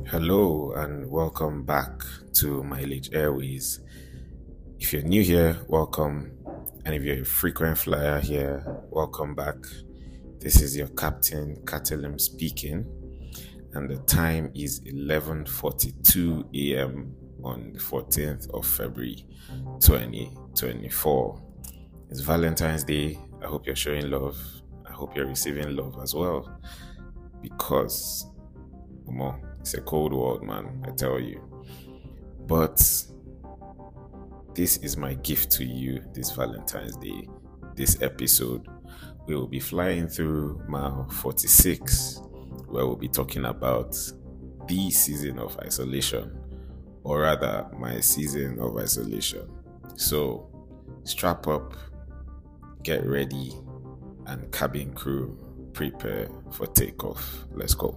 Hello and welcome back to Mileage Airways. If you're new here, welcome. And if you're a frequent flyer here, welcome back. This is your Captain Catalim speaking, and the time is 11:42 a.m. on the 14th of February 2024. It's Valentine's Day. I hope you're showing love. I hope you're receiving love as well, because it's a cold world, man, I tell you. But this is my gift to you this Valentine's Day. This episode, we will be flying through mile 46, where we'll be talking about the season of isolation, or rather, my season of isolation. So, strap up, get ready, and cabin crew, prepare for takeoff. Let's go.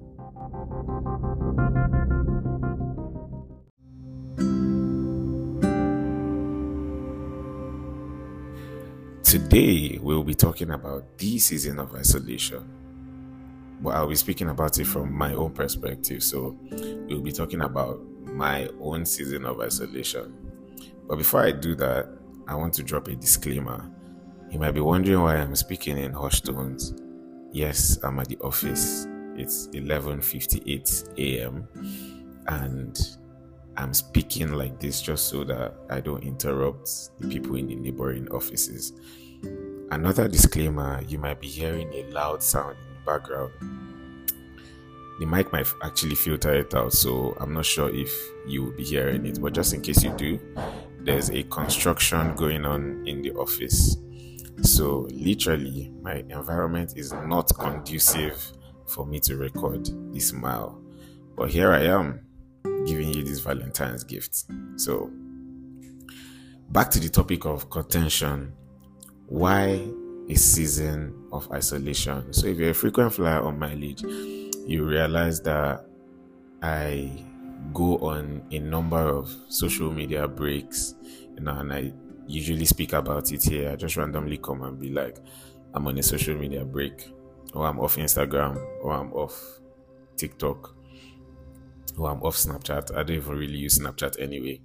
Today, we'll be talking about the season of isolation. But I'll be speaking about it from my own perspective. So, we'll be talking about my own season of isolation. But before I do that, I want to drop a disclaimer. You might be wondering why I'm speaking in hushed tones. Yes, I'm at the office. It's 11:58 a.m. and I'm speaking like this just so that I don't interrupt the people in the neighboring offices. Another disclaimer, you might be hearing a loud sound in the background. The mic might actually filter it out, so I'm not sure if you will be hearing it, but just in case you do, there's a construction going on in the office. So literally, my environment is not conducive for me to record this mile. But here I am, giving you this Valentine's gift. So, back to the topic of contention. Why a season of isolation? So, if you're a frequent flyer on Mileage, you realize that I go on a number of social media breaks, and I usually speak about it here. I just randomly come and be like, I'm on a social media break, or I'm off Instagram, or I'm off TikTok, or I'm off Snapchat. I don't even really use Snapchat anyway.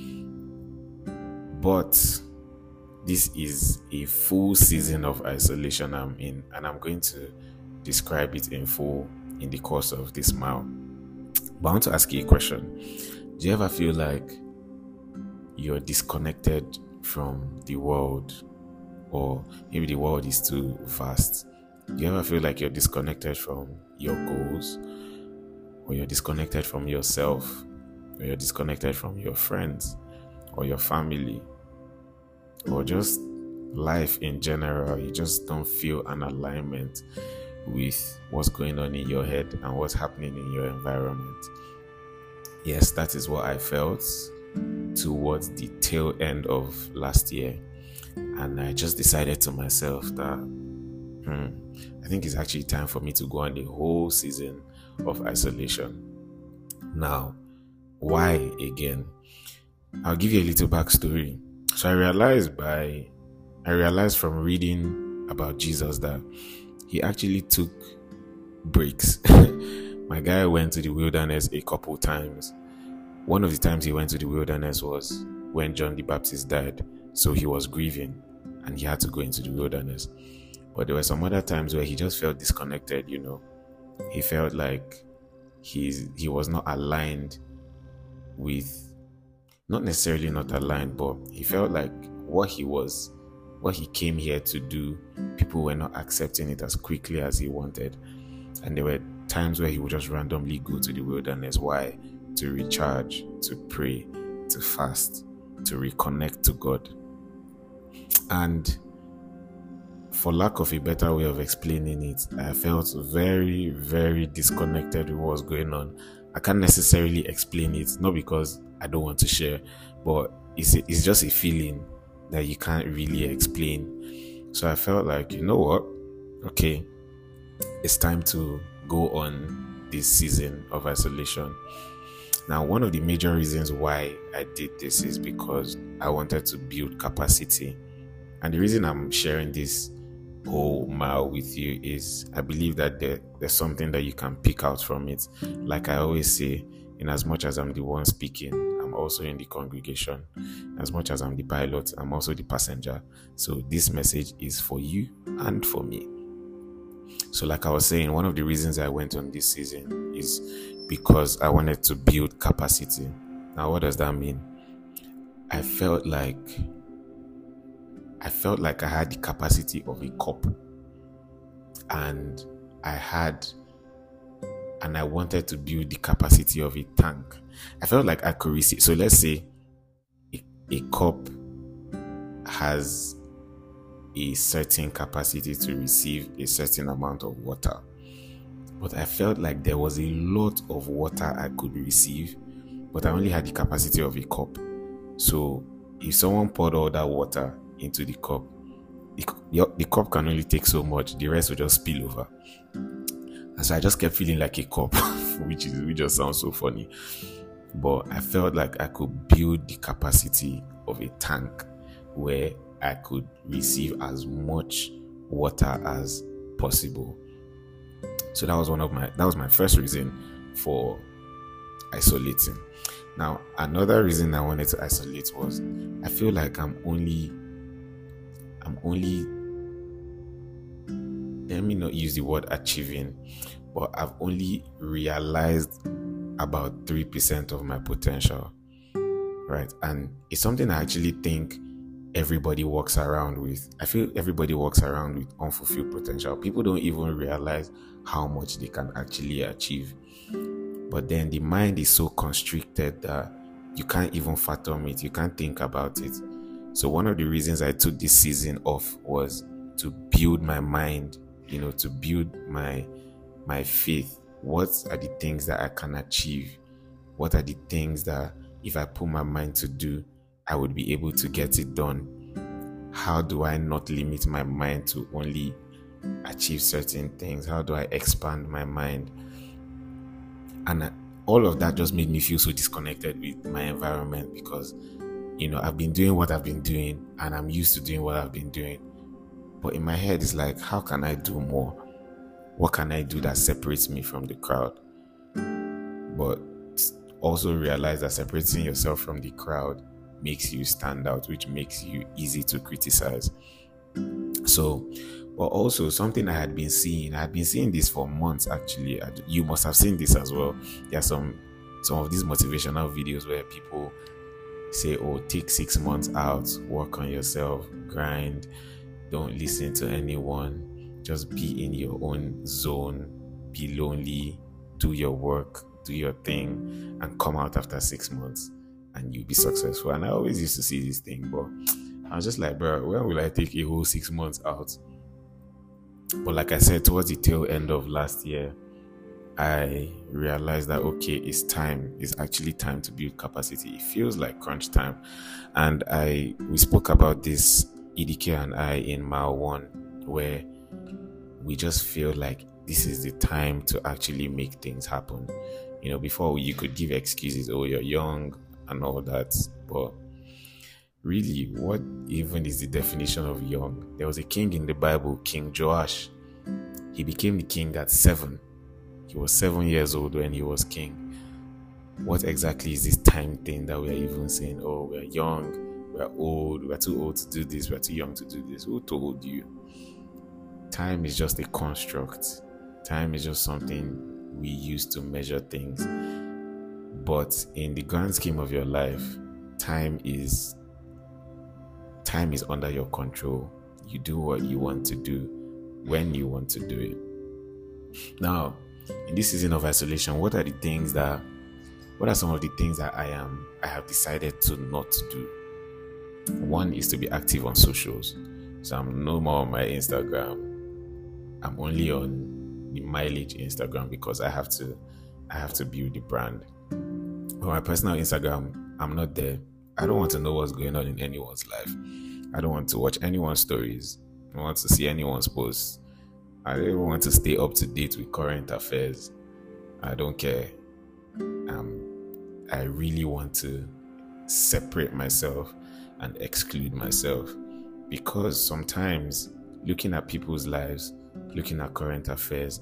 But this is a full season of isolation I'm in, and I'm going to describe it in full in the course of this mile. But I want to ask you a question. Do you ever feel like you're disconnected from the world, or maybe the world is too vast? Do you ever feel like you're disconnected from your goals, or you're disconnected from yourself, or you're disconnected from your friends, or your family, or just life in general? You just don't feel an alignment with what's going on in your head and what's happening in your environment. Yes, that is what I felt towards the tail end of last year. And I just decided to myself that I think it's actually time for me to go on the whole season of isolation. Now, why again? I'll give you a little backstory. So I realized from reading about Jesus that he actually took breaks. My guy went to the wilderness a couple times. One of the times he went to the wilderness was when John the Baptist died. So he was grieving and he had to go into the wilderness. But there were some other times where he just felt disconnected, He felt like he was not aligned with, not necessarily not aligned, but he felt like what he came here to do, people were not accepting it as quickly as he wanted. And there were times where he would just randomly go to the wilderness. Why? To recharge, to pray, to fast, to reconnect to God. And for lack of a better way of explaining it, I felt very, very disconnected with what was going on. I can't necessarily explain it, not because I don't want to share, but it's just a feeling that you can't really explain. So I felt like, you know what? Okay, it's time to go on this season of isolation. Now, one of the major reasons why I did this is because I wanted to build capacity. And the reason I'm sharing this whole mile with you is I believe that there's something that you can pick out from it. Like I always say, in as much as I'm the one speaking, I'm also in the congregation. As much as I'm the pilot, I'm also the passenger. So this message is for you and for me. So like I was saying, one of the reasons I went on this season is because I wanted to build capacity. Now, what does that mean? I felt like I had the capacity of a cup, and I wanted to build the capacity of a tank. I felt like I could receive. So let's say a cup has a certain capacity to receive a certain amount of water, but I felt like there was a lot of water I could receive, but I only had the capacity of a cup. So if someone poured all that water into the cup, the cup can only take so much. The rest will just spill over. And so I just kept feeling like a cup, which just sounds so funny. But I felt like I could build the capacity of a tank where I could receive as much water as possible. So that was my first reason for isolating. Now, another reason I wanted to isolate was I feel like I'm only let me not use the word achieving, but I've only realized about 3% of my potential, right? And it's something I actually think everybody walks around with. I feel everybody walks around with unfulfilled potential. People don't even realize how much they can actually achieve. But then the mind is so constricted that you can't even fathom it. You can't think about it. So one of the reasons I took this season off was to build my mind, to build my faith. What are the things that I can achieve? What are the things that if I put my mind to do, I would be able to get it done? How do I not limit my mind to only achieve certain things? How do I expand my mind? And all of that just made me feel so disconnected with my environment because, I've been doing what I've been doing and I'm used to doing what I've been doing. But in my head, it's like, how can I do more? What can I do that separates me from the crowd? But also realize that separating yourself from the crowd makes you stand out, which makes you easy to criticize. So, but also something I had been seeing this for months actually. You must have seen this as well. There are some of these motivational videos where people say, oh, take 6 months out, work on yourself, grind, don't listen to anyone, just be in your own zone, be lonely, do your work, do your thing, and come out after 6 months and you'll be successful. And I always used to see this thing, but I was just like, bro, when will I take a whole 6 months out? But like I said, towards the tail end of last year, I realized that, okay, it's actually time to build capacity. It feels like crunch time. And we spoke about this, Idike and I, in Mile 1, where we just feel like this is the time to actually make things happen. Before you could give excuses, oh, you're young and all that. But really, what even is the definition of young? There was a king in the Bible, King Joash. He became the king at 7. He was 7 years old when he was king. What exactly is this time thing that we're even saying, oh, we're young, we're old, we're too old to do this, we're too young to do this? Who told you? Time is just a construct. Time is just something we use to measure things. But in the grand scheme of your life, time is under your control. You do what you want to do when you want to do it. Now, in this season of isolation, what are some of the things that I have decided to not do? One is to be active on socials. So I'm no more on my Instagram. I'm only on the mileage Instagram because I have to build the brand. On my personal Instagram, I'm not there. I don't want to know what's going on in anyone's life. I don't want to watch anyone's stories. I don't want to see anyone's posts. I don't even want to stay up to date with current affairs. I don't care. I really want to separate myself and exclude myself because sometimes looking at people's lives, looking at current affairs,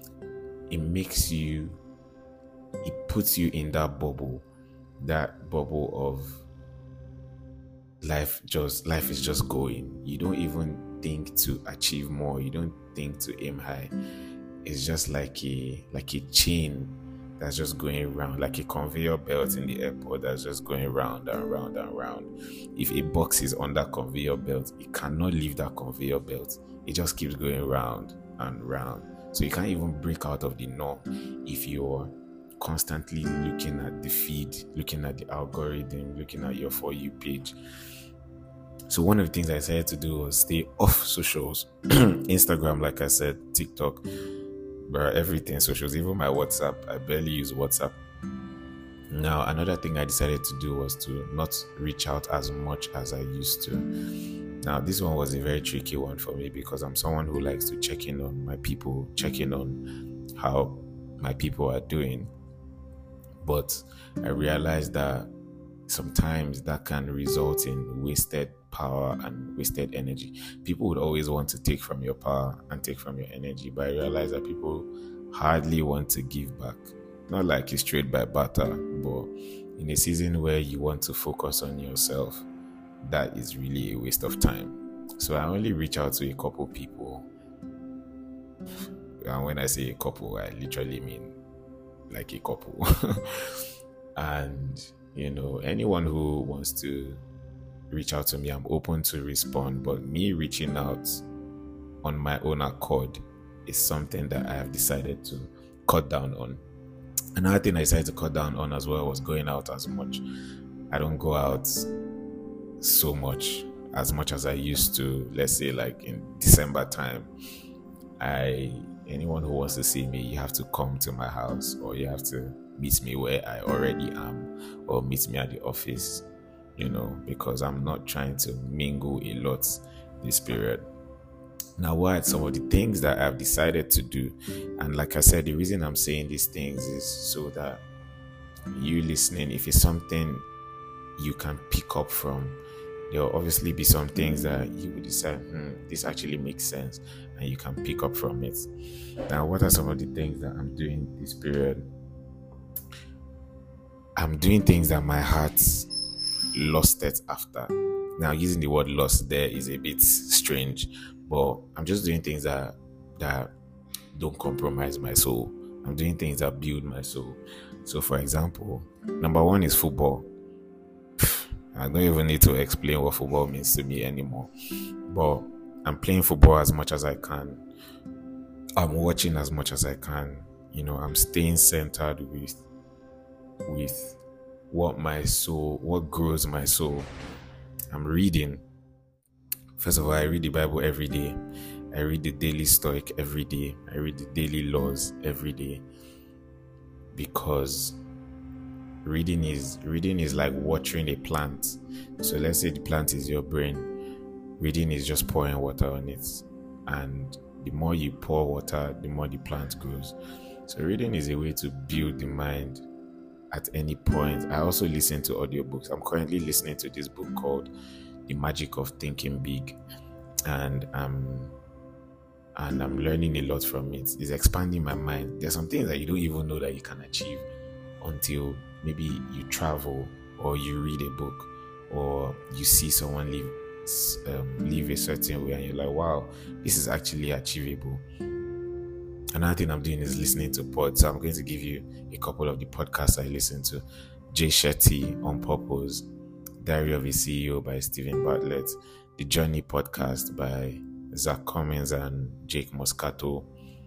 it puts you in that bubble of life is just going. You don't even think to achieve more. You don't think to aim high. It's just like a chain that's just going round, like a conveyor belt in the airport that's just going round and round and round. If a box is on that conveyor belt, it cannot leave that conveyor belt. It just keeps going round and round. So you can't even break out of the norm if you're constantly looking at the feed, looking at the algorithm, looking at your For You page. So one of the things I decided to do was stay off socials. Instagram, like I said, TikTok, but everything socials, even my WhatsApp. I barely use WhatsApp. Now, another thing I decided to do was to not reach out as much as I used to. Now, this one was a very tricky one for me because I'm someone who likes to check in on my people, check in on how my people are doing. But I realized that sometimes that can result in wasted power and wasted energy. People would always want to take from your power and take from your energy, but I realized that people hardly want to give back. Not like it's trade by barter, but in a season where you want to focus on yourself, that is really a waste of time. So I only reach out to a couple people. And when I say a couple, I literally mean like a couple. And, anyone who wants to reach out to me, I'm open to respond. But me reaching out on my own accord is something that I have decided to cut down on. Another thing I decided to cut down on as well was going out as much. I don't go out so much as I used to. Let's say like in December time, anyone who wants to see me, you have to come to my house, or you have to meet me where I already am, or meet me at the office, because I'm not trying to mingle a lot this period. Now, what are some of the things that I've decided to do? And like I said, the reason I'm saying these things is so that you listening, if it's something you can pick up from, there will obviously be some things that you will decide, this actually makes sense, and you can pick up from it. Now, what are some of the things that I'm doing this period? I'm doing things that my heart lost it after. Now, using the word lost there is a bit strange, but I'm just doing things that don't compromise my soul. I'm doing things that build my soul. So, for example, number one is football. I don't even need to explain what football means to me anymore. But I'm playing football as much as I can. I'm watching as much as I can. I'm staying centered with what grows my soul. I'm reading. First of all, I read the Bible every day. I read the Daily Stoic every day. I read the Daily Laws every day. Because reading is like watering a plant. So let's say the plant is your brain. Reading is just pouring water on it. And the more you pour water, the more the plant grows. So reading is a way to build the mind at any point. I also listen to audiobooks. I'm currently listening to this book called The Magic of Thinking Big, and I'm learning a lot from it. It's expanding my mind. There's some things that you don't even know that you can achieve until maybe you travel, or you read a book, or you see someone live a certain way, and you're like, wow, this is actually achievable. Another thing I'm doing is listening to pods. So I'm going to give you a couple of the podcasts I listen to. Jay Shetty, On Purpose, Diary of a CEO by Stephen Bartlett, The Journey podcast by Zach Cummins and Jake Moscato.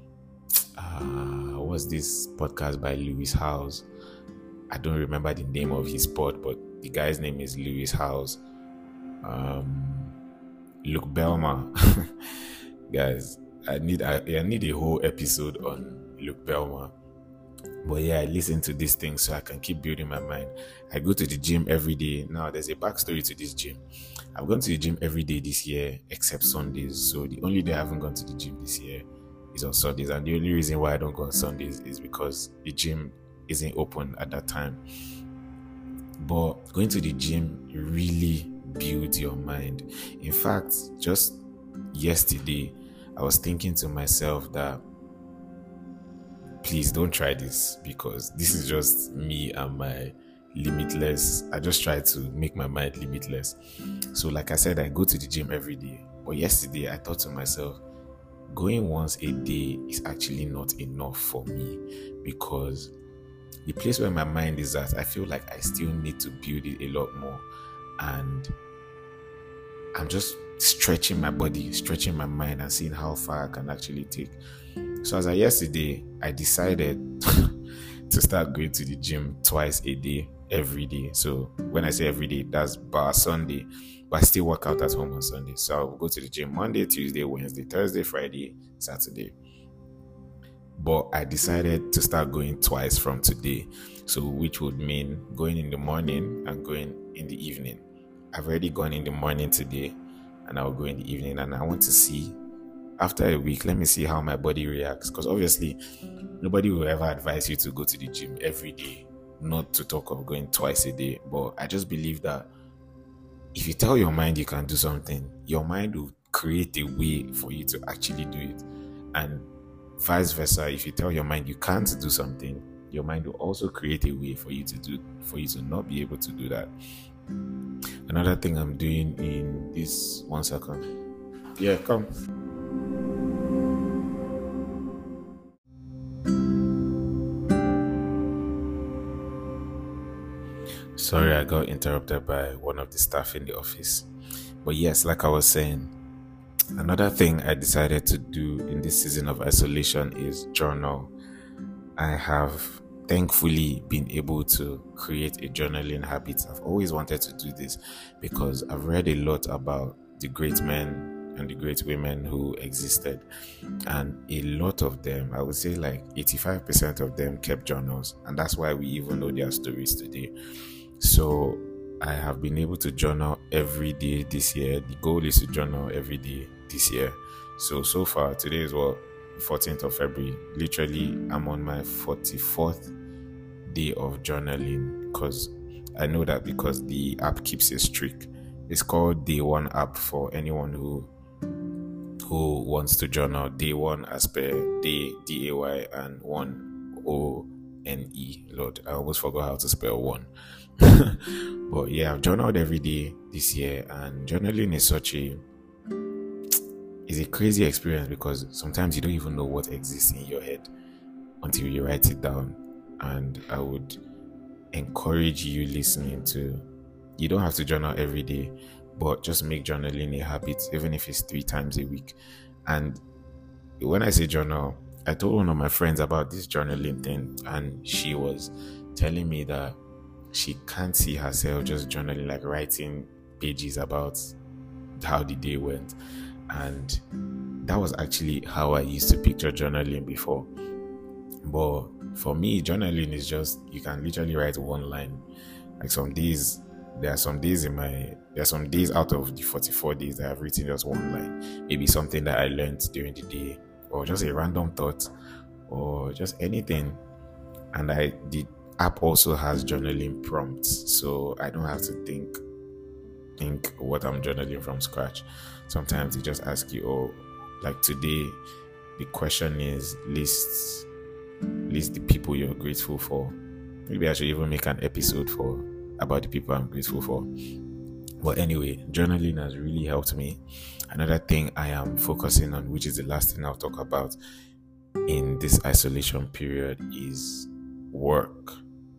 What's this podcast by Lewis Howes? I don't remember the name of his pod, but the guy's name is Lewis Howes. Luke Belma. Guys, I need a whole episode on Luke Belma. But yeah, I listen to these things so I can keep building my mind. I go to the gym every day. Now, there's a backstory to this gym. I've gone to the gym every day this year except Sundays. So the only day I haven't gone to the gym this year is on Sundays. And the only reason why I don't go on Sundays is because the gym isn't open at that time. But going to the gym really builds your mind. In fact, just yesterday I was thinking to myself that please don't try this, because this is just me and my limitless. I just try to make my mind limitless. So like I said, I go to the gym every day. But yesterday I thought to myself, going once a day is actually not enough for me, because the place where my mind is at, I feel like I still need to build it a lot more. And I'm just stretching my body, stretching my mind, and seeing how far I can actually take. So as of yesterday, I decided to start going to the gym twice a day, every day. So when I say every day, that's bar Sunday, but I still work out at home on Sunday. So I'll go to the gym Monday, Tuesday, Wednesday, Thursday, Friday, Saturday. But I decided to start going twice from today. So which would mean going in the morning and going in the evening. I've already gone in the morning today, and I'll go in the evening. And I want to see, after a week, let me see how my body reacts. Because obviously, nobody will ever advise you to go to the gym every day, not to talk of going twice a day. But I just believe that if you tell your mind you can do something, your mind will create a way for you to actually do it. And vice versa, if you tell your mind you can't do something, your mind will also create a way for you to not be able to do that. Another thing I'm doing in this 1 second. Yeah, come. Sorry, I got interrupted by one of the staff in the office. But yes, like I was saying, another thing I decided to do in this season of isolation is journal. I have thankfully been able to create a journaling habit. I've always wanted to do this because I've read a lot about the great men and the great women who existed, and a lot of them, I would say like 85% of them, kept journals, and that's why we even know their stories today. So I have been able to journal every day this year. The goal is to journal every day this year. So far, today is 14th of February. Literally, I'm on my 44th day of journaling, because I know that because the app keeps a streak. It's called Day One app for anyone who wants to journal. Day One as per day, DAY, and one ONE. Lord, I almost forgot how to spell one. But yeah, I've journaled every day this year, and journaling is a crazy experience, because sometimes you don't even know what exists in your head until you write it down. And I would encourage you listening to, you don't have to journal every day, but just make journaling a habit, even if it's 3 times a week. And when I say journal, I told one of my friends about this journaling thing, and she was telling me that she can't see herself just journaling, like writing pages about how the day went. And that was actually how I used to picture journaling before. But for me, journaling is just, you can literally write one line. Like there are some days out of the 44 days that I've written just one line. Maybe something that I learned during the day, or just a random thought, or just anything. And the app also has journaling prompts, so I don't have to think what I'm journaling from scratch. Sometimes they just ask you, like today, the question is list the people you're grateful for. Maybe I should even make an episode about the people I'm grateful for. But anyway, journaling has really helped me. Another thing I am focusing on, which is the last thing I'll talk about in this isolation period, is work.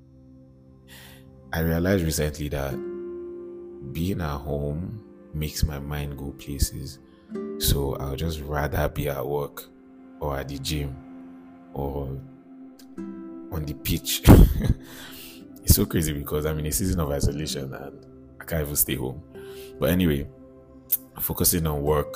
I realized recently that being at home makes my mind go places. So I'll just rather be at work, or at the gym, or on the pitch. It's so crazy because I'm in a season of isolation and I can't even stay home. But anyway, focusing on work,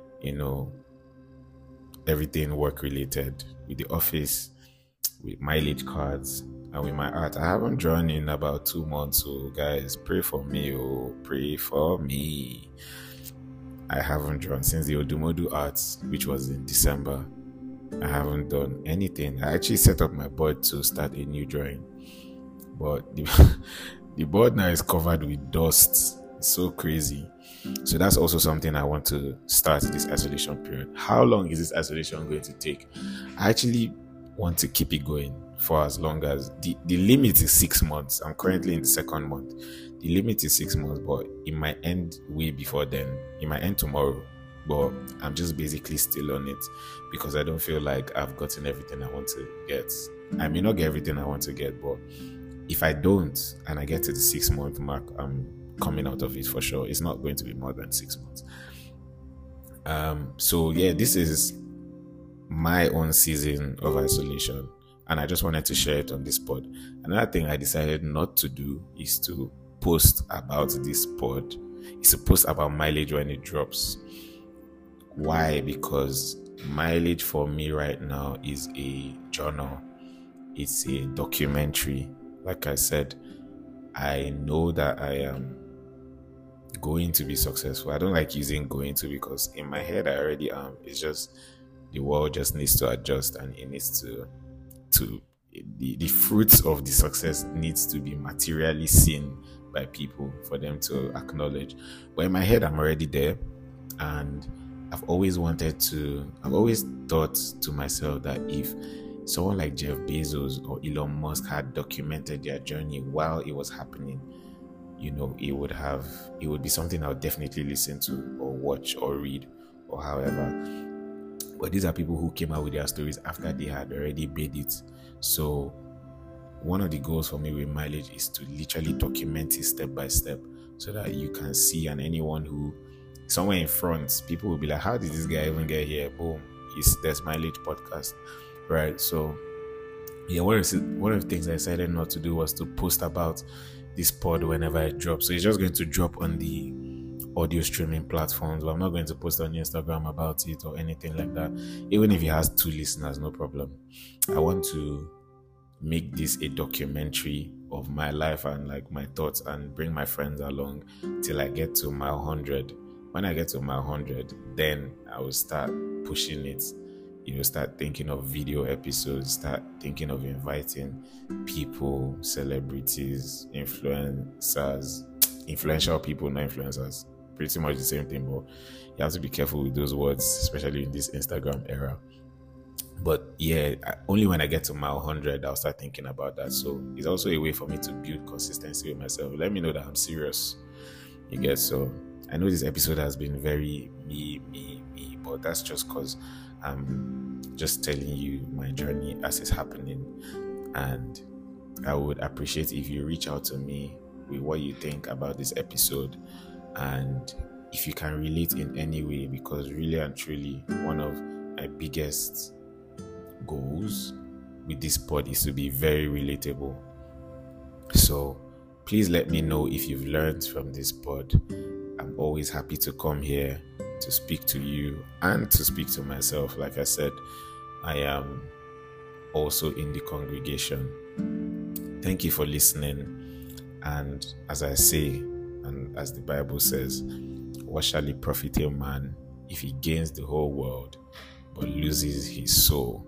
everything work related, with the office, with mileage cards, and with my art. I haven't drawn in about 2 months, so guys, pray for me. Pray for me. I haven't drawn since the Odumodu Arts, which was in December. I haven't done anything. I actually set up my board to start a new drawing, but the board now is covered with dust. It's so crazy. So that's also something I want to start this isolation period. How long is this isolation going to take? I actually want to keep it going for as long as the limit is 6 months. I'm currently in the second month. The limit is 6 months, but it might end way before then. It might end tomorrow, but I'm just basically still on it because I don't feel like I've gotten everything I want to get. I may not get everything I want to get, but if I don't and I get to the 6 month mark, I'm coming out of it for sure. It's not going to be more than 6 months. So yeah, this is my own season of isolation, and I just wanted to share it on this pod. Another thing I decided not to do is to post about this pod. Is to post about mileage when it drops. Why? Because mileage for me right now is a journal. It's a documentary. Like I said, I know that I am going to be successful. I don't like using going to because in my head I already am. It's just the world just needs to adjust, and it needs to the fruits of the success needs to be materially seen by people for them to acknowledge. But in my head I'm already there, and I've always thought to myself that if someone like Jeff Bezos or Elon Musk had documented their journey while it was happening, it would be something I would definitely listen to or watch or read or however. But these are people who came out with their stories after they had already made it. So one of the goals for me with mileage is to literally document it step by step so that you can see, and anyone who somewhere in front, people will be like, how did this guy even get here? Boom, there's mileage podcast, right? So yeah, one of the things I decided not to do was to post about this pod whenever it drops. So it's just going to drop on the audio streaming platforms, but I'm not going to post on Instagram about it or anything like that. Even if it has 2 listeners, no problem. I want to make this a documentary of my life and like my thoughts, and bring my friends along till I get to mile 100. When I get to mile 100, then I will start pushing it. Start thinking of video episodes, start thinking of inviting people, celebrities, influential people, not influencers. Pretty much the same thing, but you have to be careful with those words, especially in this Instagram era. But yeah, only when I get to mile 100, I'll start thinking about that. So it's also a way for me to build consistency with myself. Let me know that I'm serious. You get? So I know this episode has been very me, but that's just because I'm just telling you my journey as it's happening. And I would appreciate if you reach out to me with what you think about this episode, and if you can relate in any way, because really and truly one of my biggest goals with this pod is to be very relatable. So please let me know if you've learned from this pod. I'm always happy to come here to speak to you and to speak to myself. Like I said, I am also in the congregation. Thank you for listening. And as I say, and as the Bible says, what shall it profit a man if he gains the whole world but loses his soul?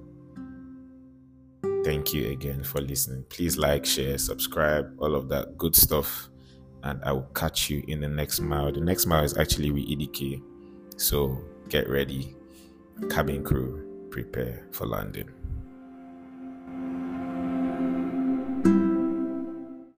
Thank you again for listening. Please like, share, subscribe, all of that good stuff. And I will catch you in the next mile. The next mile is actually with EDK. So get ready. Cabin crew, prepare for landing.